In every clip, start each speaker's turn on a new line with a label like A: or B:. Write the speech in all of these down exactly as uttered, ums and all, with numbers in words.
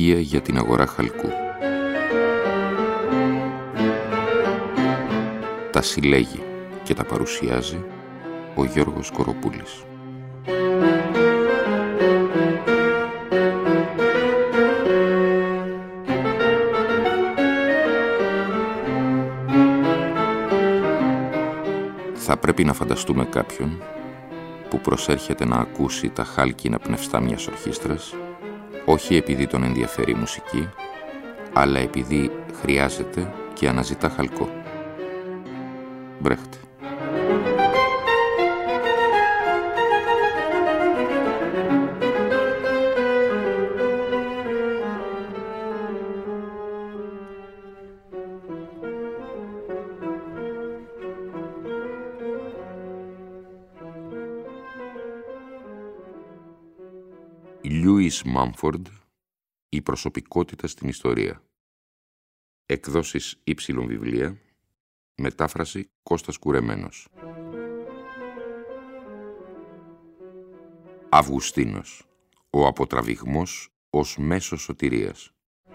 A: Στοιχεία για την αγορά χαλκού. Τα συλλέγει και τα παρουσιάζει ο Γιώργος Κοροπούλης. Θα πρέπει να φανταστούμε κάποιον που προσέρχεται να ακούσει τα χάλκινα πνευστά μιας ορχήστρας, όχι επειδή τον ενδιαφέρει η μουσική, αλλά επειδή χρειάζεται και αναζητά χαλκό. Μπρέχτε. Λιούις Μάμφορντ, η προσωπικότητα στην ιστορία. Εκδόσεις Ήψιλον Βιβλία. Μετάφραση Κώστας Κουρεμένος. Αυγουστίνος. Ο αποτραβηγμός ως μέσο σωτηρίας.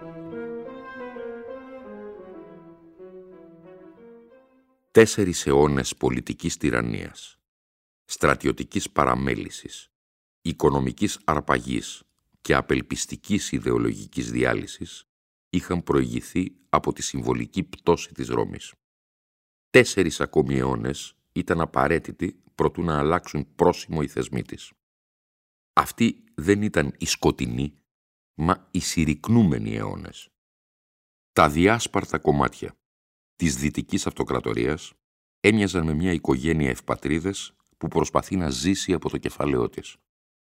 A: Τέσσερις αιώνες πολιτικής τυραννίας, στρατιωτικής παραμέλησης, οικονομικής αρπαγής και απελπιστικής ιδεολογικής διάλυσης είχαν προηγηθεί από τη συμβολική πτώση της Ρώμης. Τέσσερις ακόμη αιώνες ήταν απαραίτητοι προτού να αλλάξουν πρόσημο οι θεσμοί της. Αυτοί δεν ήταν οι σκοτεινοί, μα οι συρρικνούμενοι αιώνες. Τα διάσπαρτα κομμάτια της Δυτικής Αυτοκρατορίας έμοιαζαν με μια οικογένεια ευπατρίδες που προσπαθεί να ζήσει από το κεφάλαιό της.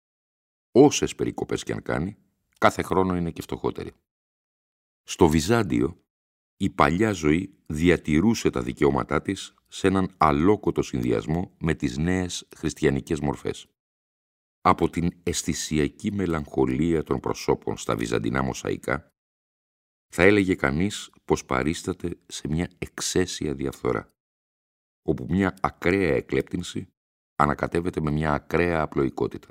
A: Όσες περικοπές κι αν κάνει, κάθε χρόνο είναι και φτωχότερη. Στο Βυζάντιο, η παλιά ζωή διατηρούσε τα δικαιώματά της σε έναν αλόκοτο συνδυασμό με τις νέες χριστιανικές μορφές. Από την αισθησιακή μελαγχολία των προσώπων στα βυζαντινά μοσαϊκά, θα έλεγε κανείς πως παρίσταται σε μια εξαίσια διαφθορά, όπου μια ακραία εκλέπτυνση ανακατεύεται με μια ακραία απλοϊκότητα.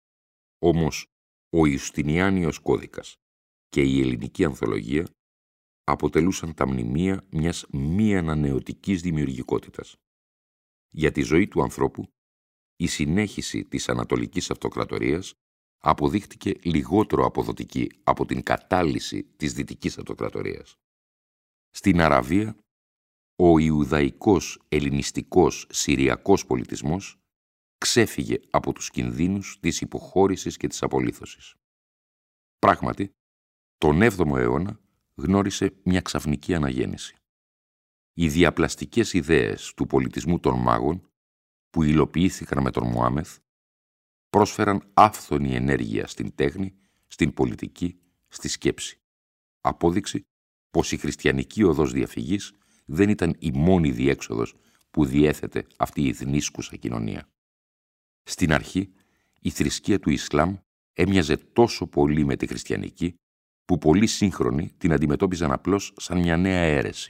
A: Όμως, ο Ιουστινιάνιος κώδικας και η ελληνική ανθολογία αποτελούσαν τα μνημεία μιας μη ανανεωτικής δημιουργικότητας. Για τη ζωή του ανθρώπου, η συνέχιση της Ανατολικής Αυτοκρατορίας αποδείχτηκε λιγότερο αποδοτική από την κατάλυση της Δυτικής Αυτοκρατορίας. Στην Αραβία, ο Ιουδαϊκός, Ελληνιστικός, Συριακός πολιτισμός ξέφυγε από τους κινδύνους της υποχώρησης και της απολύθωσης. Πράγματι, τον έβδομο αιώνα γνώρισε μια ξαφνική αναγέννηση. Οι διαπλαστικές ιδέες του πολιτισμού των μάγων, που υλοποιήθηκαν με τον Μωάμεθ, πρόσφεραν άφθονη ενέργεια στην τέχνη, στην πολιτική, στη σκέψη. Απόδειξη πως η χριστιανική οδός διαφυγής δεν ήταν η μόνη διέξοδος που διέθετε αυτή η δνήσκουσα κοινωνία. Στην αρχή, η θρησκεία του Ισλάμ έμοιαζε τόσο πολύ με τη χριστιανική, που πολλοί σύγχρονοι την αντιμετώπιζαν απλώς σαν μια νέα αίρεση.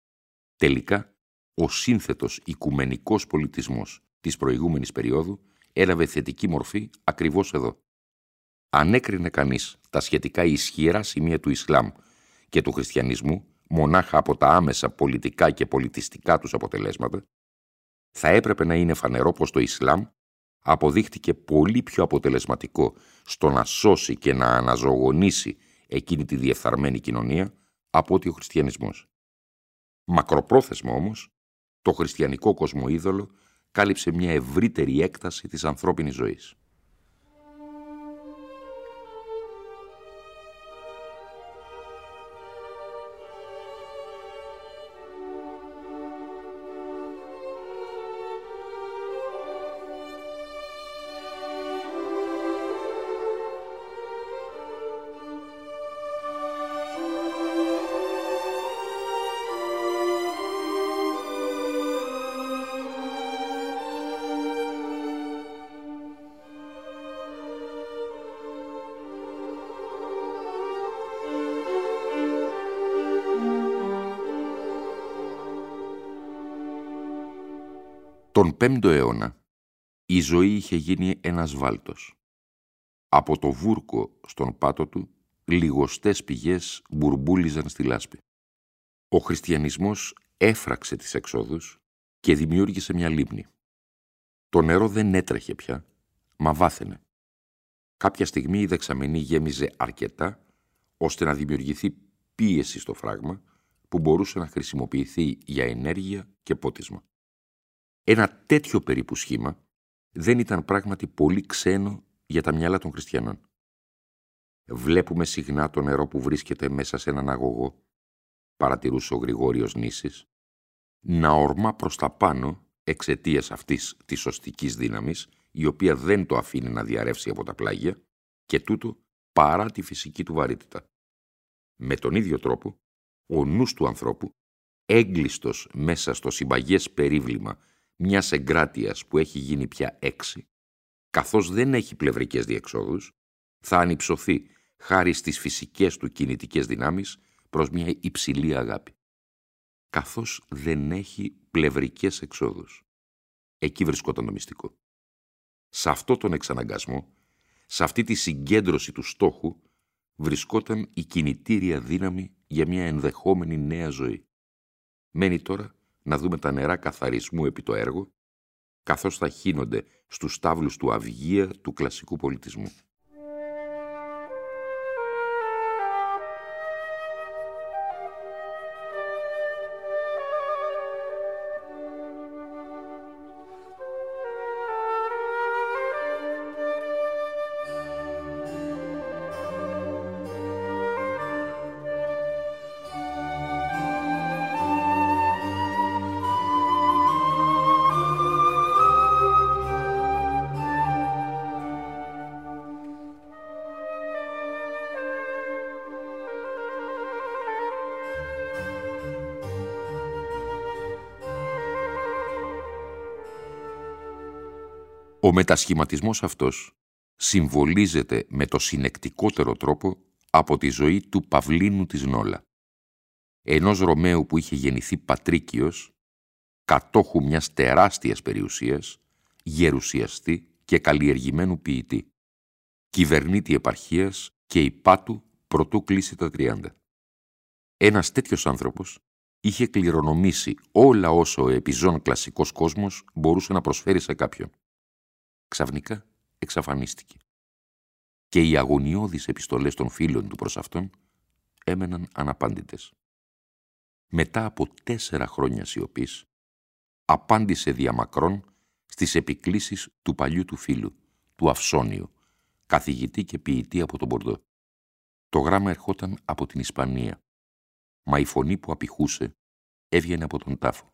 A: Τελικά, ο σύνθετος οικουμενικός πολιτισμός της προηγούμενης περίοδου έλαβε θετική μορφή ακριβώς εδώ. Αν έκρινε κανείς τα σχετικά ισχυρά σημεία του Ισλάμ και του χριστιανισμού μονάχα από τα άμεσα πολιτικά και πολιτιστικά τους αποτελέσματα, θα έπρεπε να είναι φανερό πως το Ισλάμ αποδείχτηκε πολύ πιο αποτελεσματικό στο να σώσει και να αναζωογονήσει εκείνη τη διεφθαρμένη κοινωνία από ότι ο χριστιανισμός. Μακροπρόθεσμα όμως, το χριστιανικό κοσμοείδωλο κάλυψε μια ευρύτερη έκταση της ανθρώπινης ζωής. Τον πέμπτο αιώνα, η ζωή είχε γίνει ένας βάλτος. Από το βούρκο στον πάτο του λιγοστές πηγές μπουρμπούλιζαν στη λάσπη. Ο χριστιανισμός έφραξε τις εξόδους και δημιούργησε μια λίμνη. Το νερό δεν έτρεχε πια, μα βάθαινε. Κάποια στιγμή η δεξαμενή γέμιζε αρκετά, ώστε να δημιουργηθεί πίεση στο φράγμα που μπορούσε να χρησιμοποιηθεί για ενέργεια και πότισμα. Ένα τέτοιο περίπου σχήμα δεν ήταν πράγματι πολύ ξένο για τα μυαλά των χριστιανών. «Βλέπουμε συχνά το νερό που βρίσκεται μέσα σε έναν αγωγό», παρατηρούσε ο Γρηγόριος Νήσης, «να ορμά προς τα πάνω εξαιτίας αυτής της οστικής δύναμης, η οποία δεν το αφήνει να διαρρεύσει από τα πλάγια, και τούτο παρά τη φυσική του βαρύτητα. Με τον ίδιο τρόπο, ο νους του ανθρώπου, έγκλειστος μέσα στο συμπαγές περίβλημα μιας εγκράτειας που έχει γίνει πια έξι, καθώς δεν έχει πλευρικές διεξόδους, θα ανυψωθεί χάρη στις φυσικές του κινητικές δυνάμεις προς μια υψηλή αγάπη. Καθώς δεν έχει πλευρικές εξόδους. Εκεί βρισκόταν το μυστικό. Σε αυτό τον εξαναγκασμό, σε αυτή τη συγκέντρωση του στόχου, βρισκόταν η κινητήρια δύναμη για μια ενδεχόμενη νέα ζωή. Μένει τώρα να δούμε τα νερά καθαρισμού επί το έργο, καθώς θα χύνονται στους στάβλους του αυγεία του κλασικού πολιτισμού. Ο μετασχηματισμός αυτός συμβολίζεται με το συνεκτικότερο τρόπο από τη ζωή του Παυλίνου της Νόλα, ενός Ρωμαίου που είχε γεννηθεί πατρίκιος, κατόχου μιας τεράστιας περιουσίας, γερουσιαστή και καλλιεργημένου ποιητή, κυβερνήτη επαρχίας και υπάτου προτού κλείσει τα τριάντα. Ένας τέτοιος άνθρωπος είχε κληρονομήσει όλα όσο ο επιζών κλασικός κόσμος μπορούσε να προσφέρει σε κάποιον. Ξαφνικά εξαφανίστηκε και οι αγωνιώδεις επιστολές των φίλων του προς αυτόν έμεναν αναπάντητες. Μετά από τέσσερα χρόνια σιωπής, απάντησε διαμακρών στις επικλήσεις του παλιού του φίλου, του Αυσόνιου, καθηγητή και ποιητή από τον Μπορντό. Το γράμμα ερχόταν από την Ισπανία, μα η φωνή που απηχούσε έβγαινε από τον τάφο.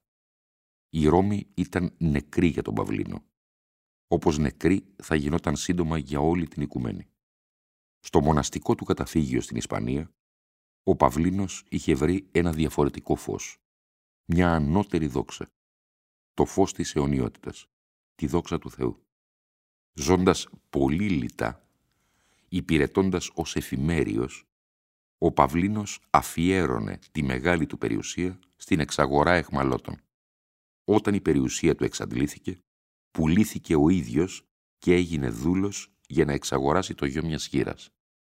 A: Η Ρώμη ήταν νεκρή για τον Παυλίνο, όπως νεκρή θα γινόταν σύντομα για όλη την οικουμένη. Στο μοναστικό του καταφύγιο στην Ισπανία, ο Παυλίνος είχε βρει ένα διαφορετικό φως, μια ανώτερη δόξα, το φως της αιωνιότητας, τη δόξα του Θεού. Ζώντας πολύ λιτά, υπηρετώντας ως εφημέριος, ο Παυλίνος αφιέρωνε τη μεγάλη του περιουσία στην εξαγορά αιχμαλώτων. Όταν η περιουσία του εξαντλήθηκε, πουλήθηκε ο ίδιος και έγινε δούλος για να εξαγοράσει το γιο μιας χήρας.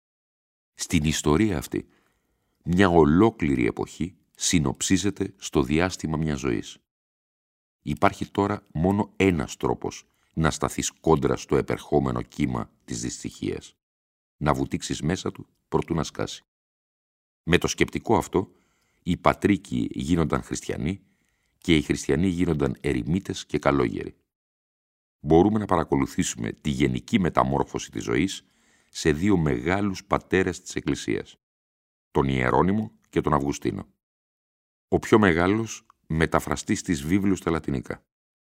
A: Στην ιστορία αυτή, μια ολόκληρη εποχή συνοψίζεται στο διάστημα μιας ζωής. Υπάρχει τώρα μόνο ένας τρόπος να σταθείς κόντρα στο επερχόμενο κύμα της δυστυχίας, να βουτήξεις μέσα του προτού να σκάσει. Με το σκεπτικό αυτό, οι πατρίκοι γίνονταν χριστιανοί και οι χριστιανοί γίνονταν ερημίτες και καλόγεροι. Μπορούμε να παρακολουθήσουμε τη γενική μεταμόρφωση της ζωής σε δύο μεγάλους πατέρες της Εκκλησίας, τον Ιερώνυμο και τον Αυγουστίνο. Ο πιο μεγάλος μεταφραστής της βίβλου στα λατινικά.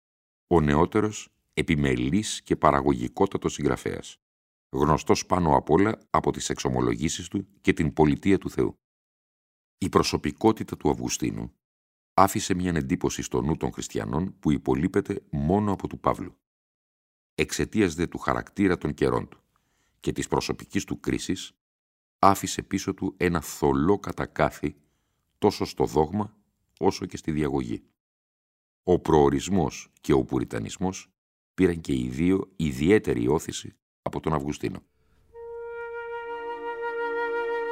A: Ο νεότερος επιμελής και παραγωγικότατος συγγραφέας, γνωστός πάνω απ' όλα από τις εξομολογήσεις του και την πολιτεία του Θεού. Η προσωπικότητα του Αυγουστίνου άφησε μια εντύπωση στο νου των χριστιανών που υπολείπεται μόνο από του Παύλου. Εξαιτίας δε του χαρακτήρα των καιρών του και της προσωπικής του κρίσης, άφησε πίσω του ένα θολό κατακάθι τόσο στο δόγμα όσο και στη διαγωγή. Ο προορισμός και ο πουριτανισμός πήραν και οι δύο ιδιαίτερη όθηση από τον Αυγουστίνο.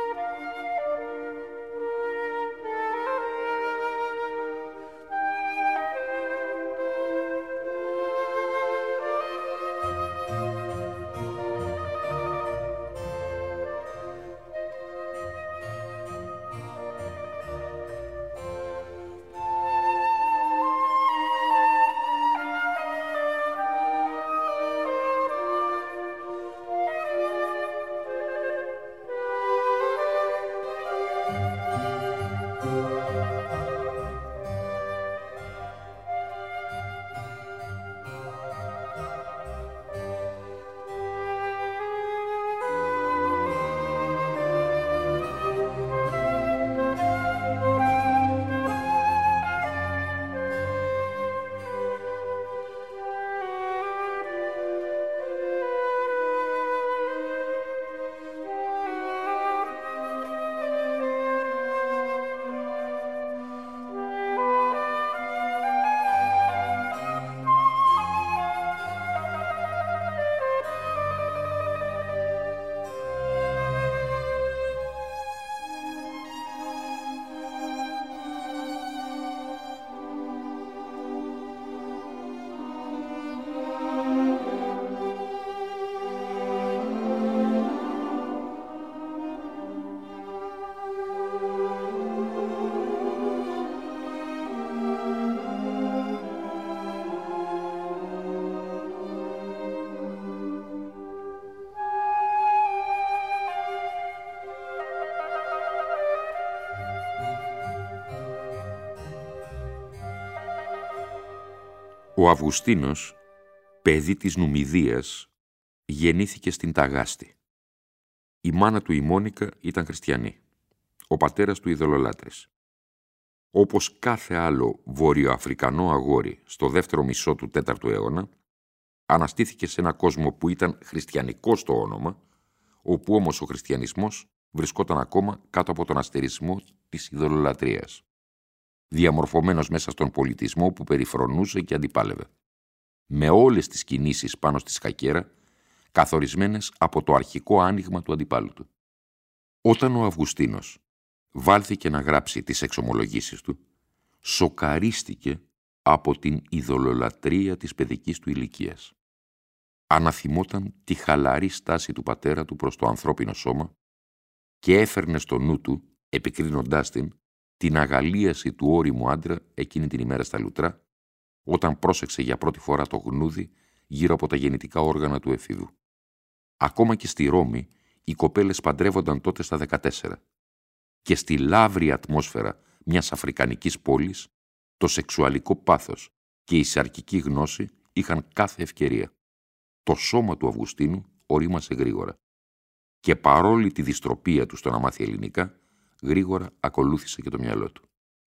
A: Ο Αυγουστίνος, παιδί της Νουμιδίας, γεννήθηκε στην Ταγάστη. Η μάνα του η Μόνικα ήταν χριστιανή, ο πατέρας του ειδωλολάτρης. Όπως κάθε άλλο βορειοαφρικανό αγόρι στο δεύτερο μισό του τέταρτου αιώνα, αναστήθηκε σε ένα κόσμο που ήταν χριστιανικό στο όνομα, όπου όμως ο χριστιανισμός βρισκόταν ακόμα κάτω από τον αστερισμό της ειδωλολατρίας, διαμορφωμένος μέσα στον πολιτισμό που περιφρονούσε και αντιπάλευε, με όλες τις κινήσεις πάνω στη σκακέρα, καθορισμένες από το αρχικό άνοιγμα του αντιπάλου του. Όταν ο Αυγουστίνος βάλθηκε να γράψει τις εξομολογήσεις του, σοκαρίστηκε από την ειδωλολατρία της παιδικής του ηλικίας. Αναθυμόταν τη χαλαρή στάση του πατέρα του προς το ανθρώπινο σώμα και έφερνε στο νου του, επικρίνοντάς την, την αγαλίαση του ώριμου άντρα εκείνη την ημέρα στα λουτρά, όταν πρόσεξε για πρώτη φορά το γνούδι γύρω από τα γεννητικά όργανα του εφήβου. Ακόμα και στη Ρώμη, οι κοπέλες παντρεύονταν τότε στα δεκατέσσερα και στη λαύρη ατμόσφαιρα μιας αφρικανικής πόλης, το σεξουαλικό πάθος και η σαρκική γνώση είχαν κάθε ευκαιρία. Το σώμα του Αυγουστίνου ορίμασε γρήγορα και παρόλη τη δυστροπία του στο να μάθει ελληνικά, γρήγορα ακολούθησε και το μυαλό του.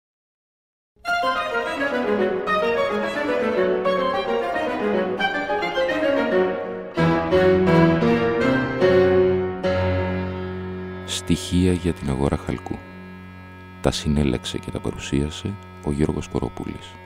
B: Στοιχεία για την αγορά χαλκού. Τα συνέλεξε και τα παρουσίασε ο Γιώργος Κοροπούλης.